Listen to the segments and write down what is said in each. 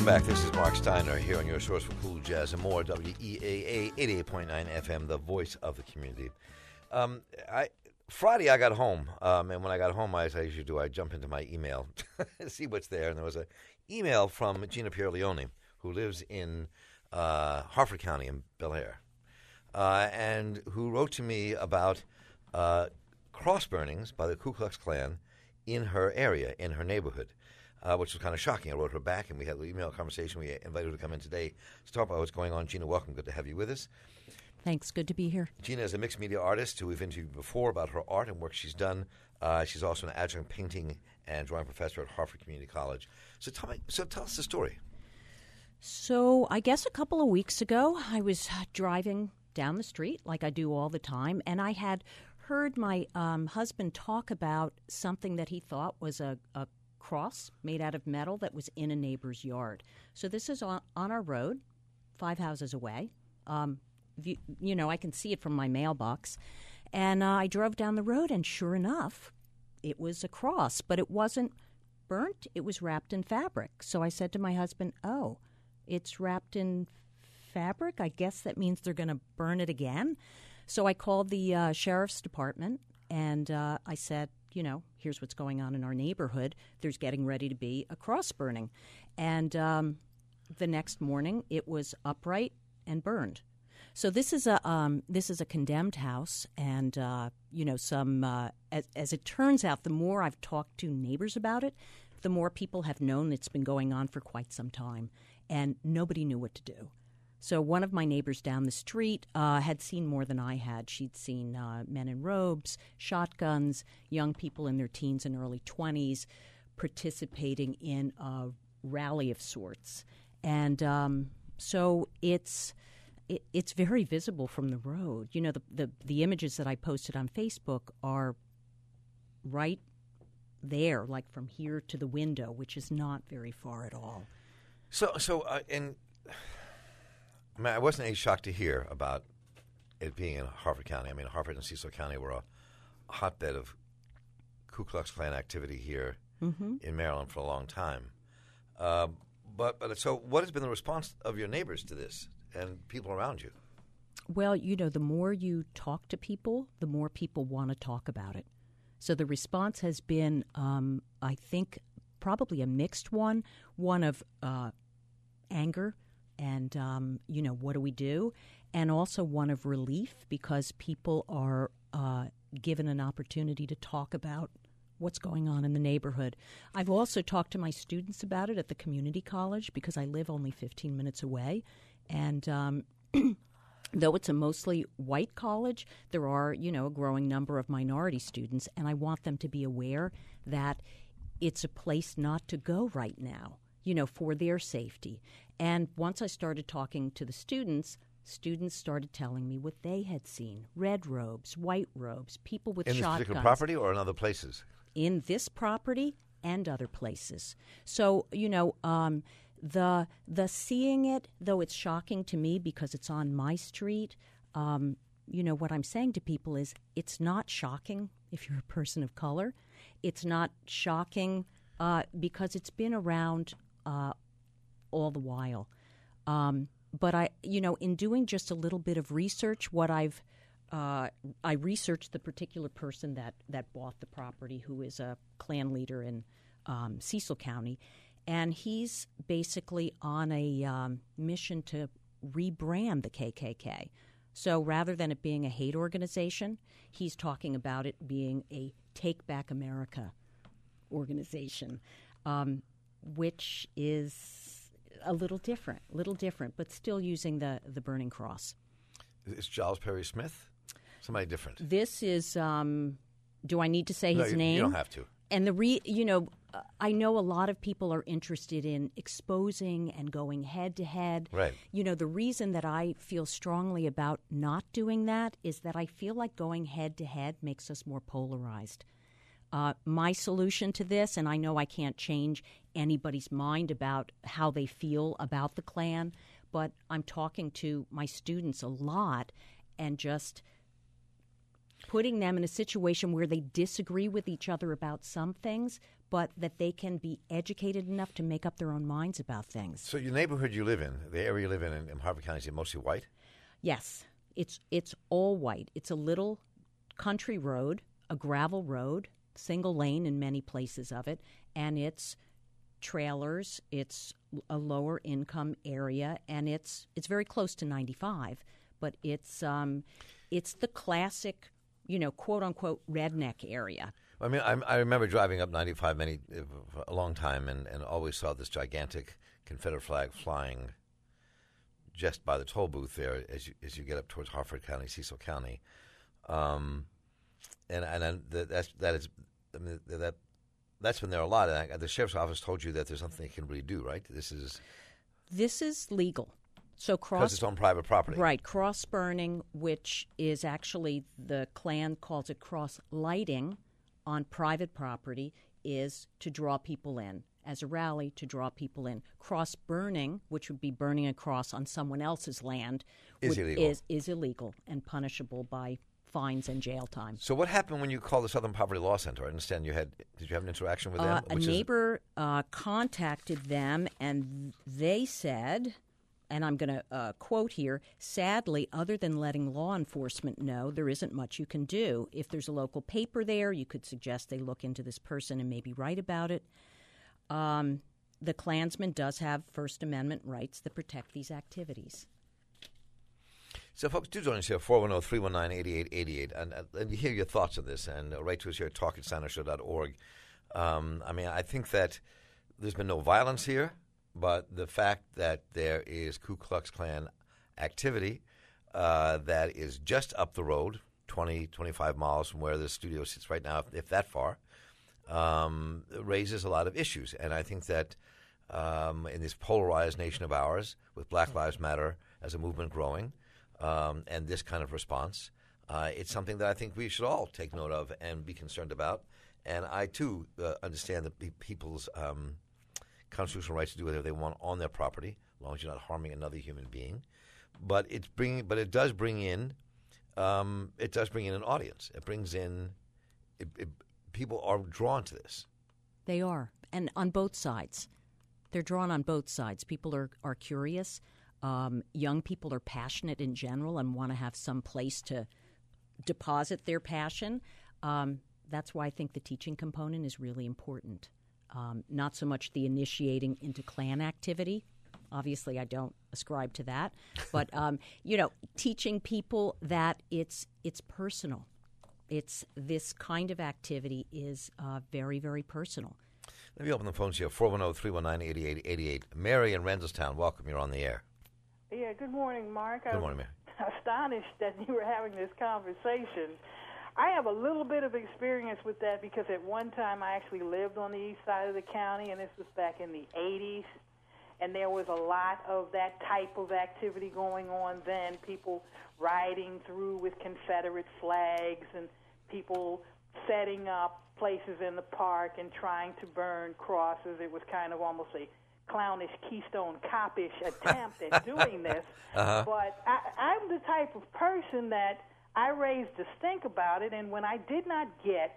Welcome back. This is Mark Steiner here on your source for cool jazz and more, WEAA 88.9 FM, the voice of the community. Friday I got home, and when I got home, as I usually do, I jump into my email to see what's there. And there was an email from Gina Pierleone, who lives in Harford County in Bel Air, and who wrote to me about cross burnings by the Ku Klux Klan in her area, in her neighborhood. Which was kind of shocking. I wrote her back, and we had an email conversation. We invited her to come in today to talk about what's going on. Gina, welcome. Good to have you with us. Thanks. Good to be here. Gina is a mixed media artist who we've interviewed before about her art and work she's done. She's also an adjunct painting and drawing professor at Harford Community College. So tell us the story. So I guess a couple of weeks ago, I was driving down the street like I do all the time, and I had heard my husband talk about something that he thought was a cross made out of metal that was in a neighbor's yard. So this is on our road, 5 houses away. You know, I can see it from my mailbox. And I drove down the road, and sure enough, it was a cross. But it wasn't burnt. It was wrapped in fabric. So I said to my husband, oh, it's wrapped in fabric? I guess that means they're going to burn it again. So I called the sheriff's department, and I said, you know, here's what's going on in our neighborhood. There's getting ready to be a cross burning. And the next morning, it was upright and burned. So this is a condemned house, and you know, as it turns out, the more I've talked to neighbors about it, the more people have known it's been going on for quite some time, and nobody knew what to do. So one of my neighbors down the street had seen more than I had. She'd seen men in robes, shotguns, young people in their teens and early 20s participating in a rally of sorts. And so it's very visible from the road. You know, the images that I posted on Facebook are right there, like from here to the window, which is not very far at all. I mean, I wasn't any shocked to hear about it being in Harford County. I mean, Harford and Cecil County were a hotbed of Ku Klux Klan activity here in Maryland for a long time. So what has been the response of your neighbors to this and people around you? Well, you know, the more you talk to people, the more people want to talk about it. So the response has been, I think, probably a mixed one of anger, and, you know, what do we do? And also one of relief, because people are given an opportunity to talk about what's going on in the neighborhood. I've also talked to my students about it at the community college, because I live only 15 minutes away. And though it's a mostly white college, there are, you know, a growing number of minority students, and I want them to be aware that it's a place not to go right now, you know, for their safety. And once I started talking to the students started telling me what they had seen: red robes, white robes, people with shotguns. In this particular property or in other places? In this property and other places. So, you know, the seeing it, though it's shocking to me because it's on my street, you know, what I'm saying to people is it's not shocking if you're a person of color. It's not shocking because it's been around all the while. But I, you know, in doing just a little bit of research, I researched the particular person that bought the property, who is a Klan leader in Cecil County, and he's basically on a mission to rebrand the KKK. So rather than it being a hate organization, he's talking about it being a Take Back America organization, which is a little different, but still using the burning cross. Is Giles Perry Smith somebody different? This is, do I need to say his name? You don't have to. And you know, I know a lot of people are interested in exposing and going head to head. Right. You know, the reason that I feel strongly about not doing that is that I feel like going head to head makes us more polarized. My solution to this, and I know I can't change anybody's mind about how they feel about the Klan, but I'm talking to my students a lot and just putting them in a situation where they disagree with each other about some things, but that they can be educated enough to make up their own minds about things. So your neighborhood you live in, the area you live in Harford County, is it mostly white? Yes, it's all white. It's a little country road, a gravel road, single lane in many places of it, and it's trailers. It's a lower income area, and it's very close to 95. But it's the classic, quote unquote redneck area. I mean, I remember driving up 95 for a long time, and always saw this gigantic Confederate flag flying just by the toll booth there as you get up towards Harford County, Cecil County, that's been there a lot. And the sheriff's office told you that there's nothing they can really do, right? This is legal. So because it's on private property, right? Cross burning, which is actually the Klan calls it cross lighting on private property, is to draw people in. As a rally to draw people in. Cross burning, which would be burning a cross on someone else's land, is illegal and punishable by fines and jail time. So what happened when you called the Southern Poverty Law Center? I understand did you have an interaction with them? A neighbor contacted them, and they said, and I'm going to quote here, sadly, other than letting law enforcement know, there isn't much you can do. If there's a local paper there, you could suggest they look into this person and maybe write about it. The Klansman does have First Amendment rights that protect these activities. So, folks, do join us here, 410-319-8888, and hear your thoughts on this, and write to us here at talk@soundershow.org. I mean, I think that there's been no violence here, but the fact that there is Ku Klux Klan activity that is just up the road, 20, 25 miles from where the studio sits right now, if that far, raises a lot of issues. And I think that in this polarized nation of ours, with Black Lives Matter as a movement growing, and this kind of response, it's something that I think we should all take note of and be concerned about. And I, too, understand that people's constitutional rights to do whatever they want on their property, as long as you're not harming another human being. But it does bring in an audience. It brings in people are drawn to this. They are, and on both sides. They're drawn on both sides. People are curious. Young people are passionate in general and want to have some place to deposit their passion. That's why I think the teaching component is really important. Not so much the initiating into Klan activity. Obviously, I don't ascribe to that. But, teaching people that it's personal. It's this kind of activity is very, very personal. Let me open the phones here, 410-319-8888. Mary in Randallstown, welcome. You're on the air. Yeah, good morning, Mark. Good morning, Mary. I'm astonished that you were having this conversation. I have a little bit of experience with that because at one time I actually lived on the east side of the county, and this was back in the 80s, and there was a lot of that type of activity going on then, people riding through with Confederate flags and people setting up places in the park and trying to burn crosses. It was kind of almost a clownish Keystone Cop-ish attempt at doing this. Uh-huh. But I'm the type of person that I raised a stink about it, and when I did not get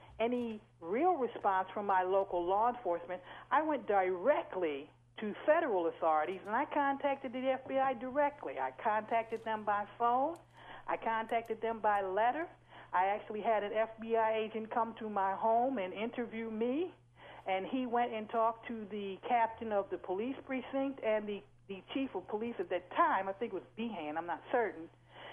any real response from my local law enforcement, I went directly to federal authorities, and I contacted the FBI directly. I contacted them by phone. I contacted them by letter. I actually had an FBI agent come to my home and interview me, and he went and talked to the captain of the police precinct and the chief of police at that time. I think it was Behan, I'm not certain.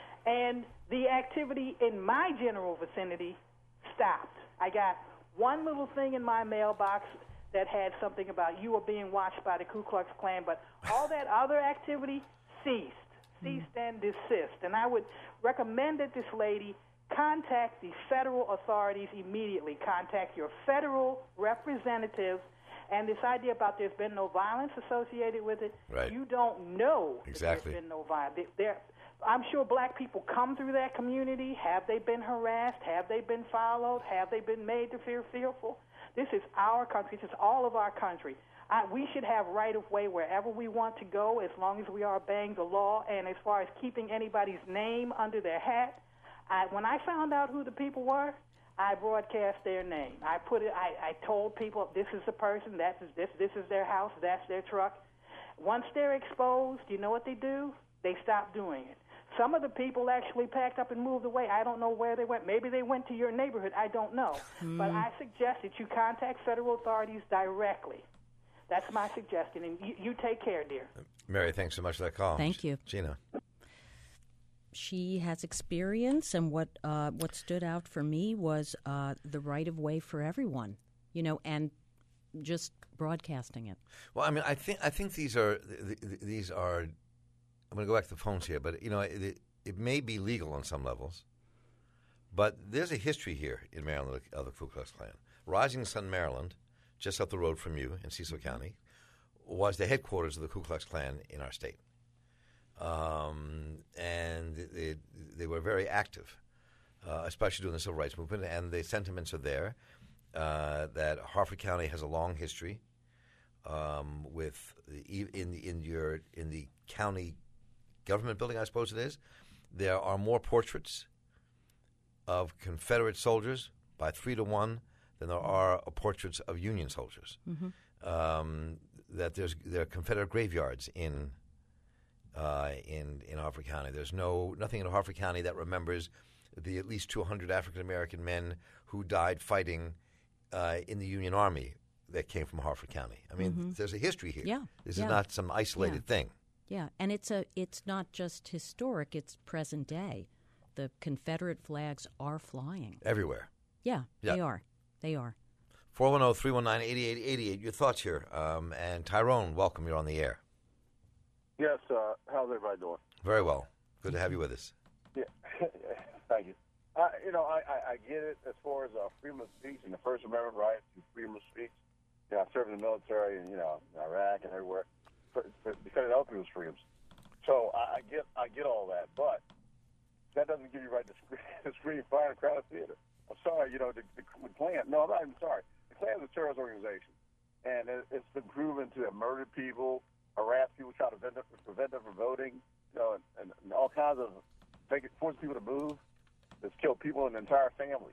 And the activity in my general vicinity stopped. I got one little thing in my mailbox that had something about you are being watched by the Ku Klux Klan, but all that other activity ceased and desist. And I would recommend that this lady contact the federal authorities immediately. Contact your federal representatives. And this idea about there's been no violence associated with it, right. You don't know exactly. There's been no violence. I'm sure black people come through that community. Have they been harassed? Have they been followed? Have they been made to feel fearful? This is our country. This is all of our country. We should have right-of-way wherever we want to go as long as we are obeying the law. And as far as keeping anybody's name under their hat, when I found out who the people were, I broadcast their name. I put it. I told people this is the person. This is their house. That's their truck. Once they're exposed, you know what they do? They stop doing it. Some of the people actually packed up and moved away. I don't know where they went. Maybe they went to your neighborhood. I don't know. But I suggest that you contact federal authorities directly. That's my suggestion. And you take care, dear. Mary, thanks so much for that call. Thank you. Gina. She has experience, and what stood out for me was the right of way for everyone, and just broadcasting it. Well, I mean, I think these are. I'm going to go back to the phones here, but it may be legal on some levels, but there's a history here in Maryland of the Ku Klux Klan. Rising Sun, Maryland, just up the road from you in Cecil County, was the headquarters of the Ku Klux Klan in our state. And they were very active, especially during the Civil Rights Movement, and the sentiments are there that Harford County has a long history with in the county government building, I suppose it is. There are more portraits of Confederate soldiers by 3 to 1 than there are portraits of Union soldiers. Mm-hmm. That there are Confederate graveyards in Harford County. There's nothing in Harford County that remembers the at least 200 African American men who died fighting in the Union Army that came from Harford County. I mean, there's a history here. Yeah. This is not some isolated thing. Yeah, and it's not just historic, it's present day. The Confederate flags are flying. Everywhere. Yeah. They are. 410-319-8888. Your thoughts here. And Tyrone, welcome. You're on the air. Yes, how's everybody doing? Very well. Good to have you with us. Yeah, thank you. I get it as far as freedom of speech and the First Amendment right to freedom of speech. I served in the military in Iraq and everywhere. Defended other people's freedoms. So I get all that, but that doesn't give you right to scream fire in a crowded theater. I'm sorry, the Klan. No, I'm not even sorry. The Klan is a terrorist organization, and it's been proven to have murdered people, harassed people, try to prevent them from voting, and all kinds of force people to move. It's killed people and entire families.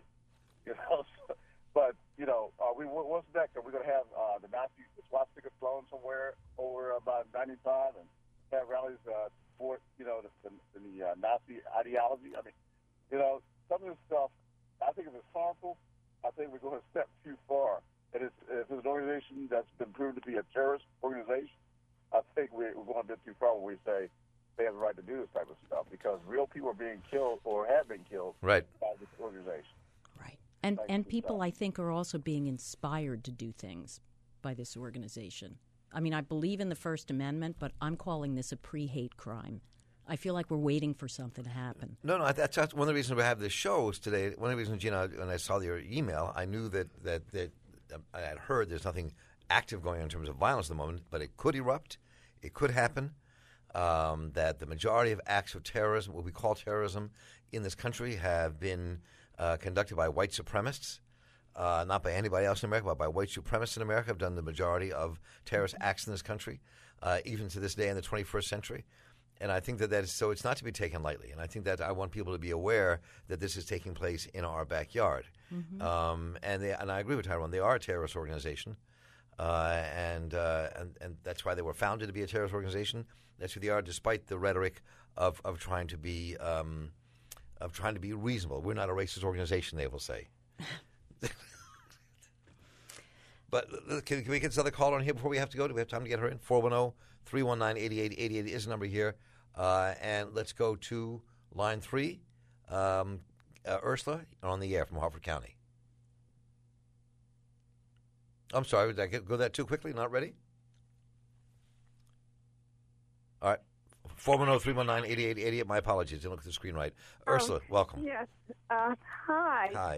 But what's next? Are we going to have the Nazi swastika flown somewhere over about 95 and have rallies for the Nazi ideology? I mean, some of this stuff, I think if it's harmful, I think we're going a step too far. And if it's an organization that's been proven to be a terrorist organization, I think we're going a bit too far when we say they have the right to do this type of stuff, because real people are being killed or have been killed by this organization. Right. And people, I think, are also being inspired to do things by this organization. I mean, I believe in the First Amendment, but I'm calling this a pre-hate crime. I feel like we're waiting for something to happen. No, that's one of the reasons we have this show today. One of the reasons, Gina, when I saw your email, I knew that I had heard there's nothing active going on in terms of violence at the moment, but it could erupt. It could happen. That the majority of acts of terrorism, what we call terrorism, in this country have been conducted by white supremacists, not by anybody else in America, but by white supremacists in America have done the majority of terrorist acts in this country, even to this day in the 21st century. And I think that is so. It's not to be taken lightly. And I think that I want people to be aware that this is taking place in our backyard. Mm-hmm. And I agree with Tyrone. They are a terrorist organization, and that's why they were founded to be a terrorist organization. That's who they are, despite the rhetoric of trying to be reasonable. We're not a racist organization, they will say. But can we get this other caller on here before we have to go? Do we have time to get her in? 410-319-8888 is the number here. And let's go to line 3. Ursula, on the air from Harford County. I'm sorry, did I go that too quickly? Not ready? All right. 410-319-8888. My apologies. Didn't look at the screen right. Ursula, welcome. Yes. Hi. Hi.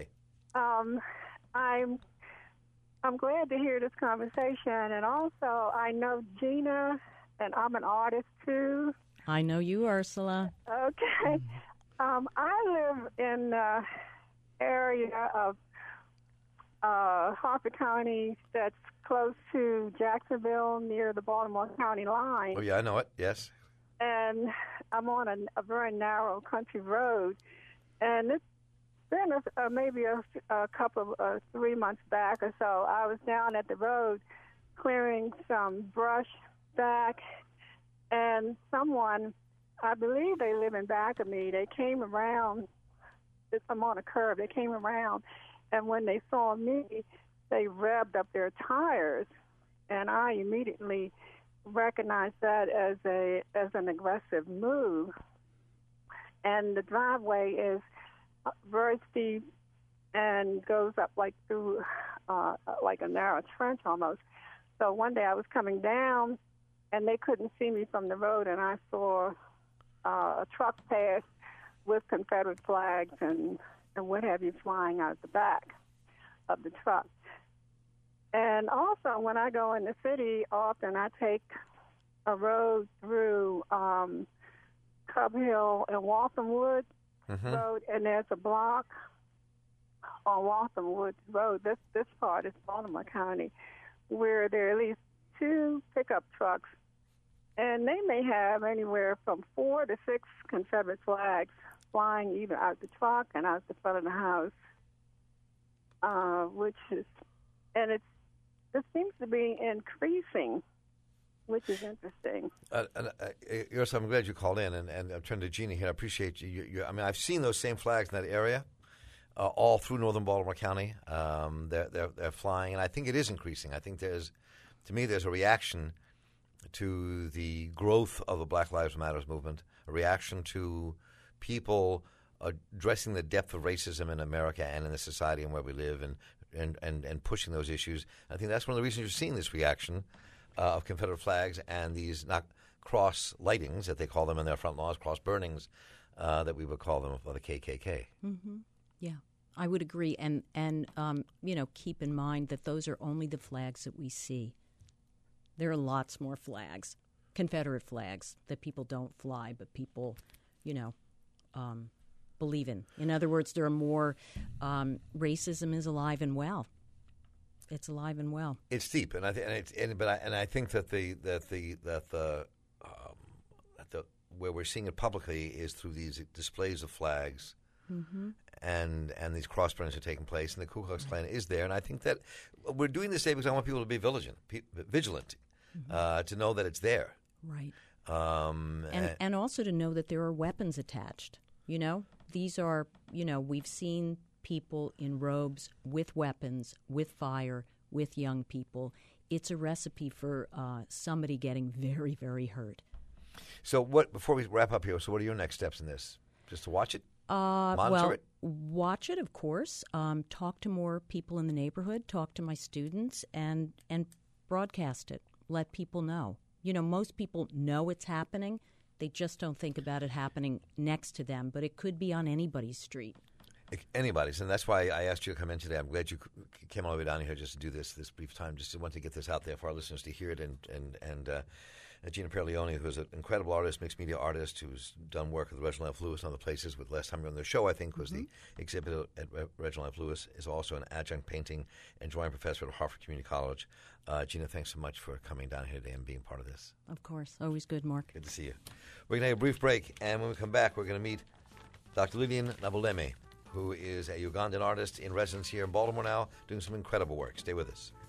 I'm glad to hear this conversation, and also I know Gina, and I'm an artist too. I know you, Ursula. Okay. I live in the area of Harford County that's close to Jacksonville, near the Baltimore County line. Oh, yeah, I know it, yes. And I'm on a very narrow country road, and been maybe a couple of 3 months back or so. I was down at the road clearing some brush back, and someone, I believe they live in back of me, they came around. I'm on a curve. They came around, and when they saw me, they revved up their tires, and I immediately recognized that as an aggressive move. And the driveway is very steep and goes up like through like a narrow trench almost. So one day I was coming down, and they couldn't see me from the road, and I saw a truck pass with Confederate flags and what have you flying out the back of the truck. And also, when I go in the city, often I take a road through Cub Hill and Waltham Woods Road, and there's a block on Waltham Woods Road. This part is Baltimore County, where there are at least 2 pickup trucks, and they may have anywhere from 4 to 6 Confederate flags flying either out the truck and out the front of the house, it seems to be increasing, which is interesting. Iris, I'm glad you called in, and I'm turning to Gina here. I appreciate you. I mean, I've seen those same flags in that area, all through northern Baltimore County. They're flying, and I think it is increasing. I think there's a reaction to the growth of the Black Lives Matter movement, a reaction to people addressing the depth of racism in America and in the society and where we live, and pushing those issues. I think that's one of the reasons you're seeing this reaction of Confederate flags and these not cross lightings that they call them in their front lawns, cross burnings that we would call them for the KKK. Mm-hmm. Yeah, I would agree, and keep in mind that those are only the flags that we see. There are lots more flags, Confederate flags, that people don't fly, but people, believe in. In other words, there are more. Racism is alive and well. It's alive and well. It's deep, and I think that the where we're seeing it publicly is through these displays of flags, and these cross burnings are taking place, and the Ku Klux Klan is there, and I think that we're doing this today because I want people to be vigilant, to know that it's there, right, and also to know that there are weapons attached. These are we've seen people in robes with weapons, with fire, with young people. It's a recipe for somebody getting very, very hurt. So before we wrap up here, so what are your next steps in this? Just to watch it? Monitor it? Watch it, of course. Talk to more people in the neighborhood, talk to my students, and broadcast it. Let people know. Most people know it's happening. They just don't think about it happening next to them, but it could be on anybody's street. Anybody's, and that's why I asked you to come in today. I'm glad you came all the way down here just to do this brief time, just to want to get this out there for our listeners to hear it. And Gina Pierleone, who's an incredible artist, mixed media artist, who's done work with Reginald F. Lewis and other places. With last time you were on their show, I think, was the exhibit at Reginald F. Lewis. Is also an adjunct painting and drawing professor at Hartford Community College. Gina, thanks so much for coming down here today and being part of this. Of course, always good, Mark. Good to see you. We're going to take a brief break, and when we come back, we're going to meet Dr. Lillian Nabuleme, who is a Ugandan artist in residence here in Baltimore now, doing some incredible work. Stay with us.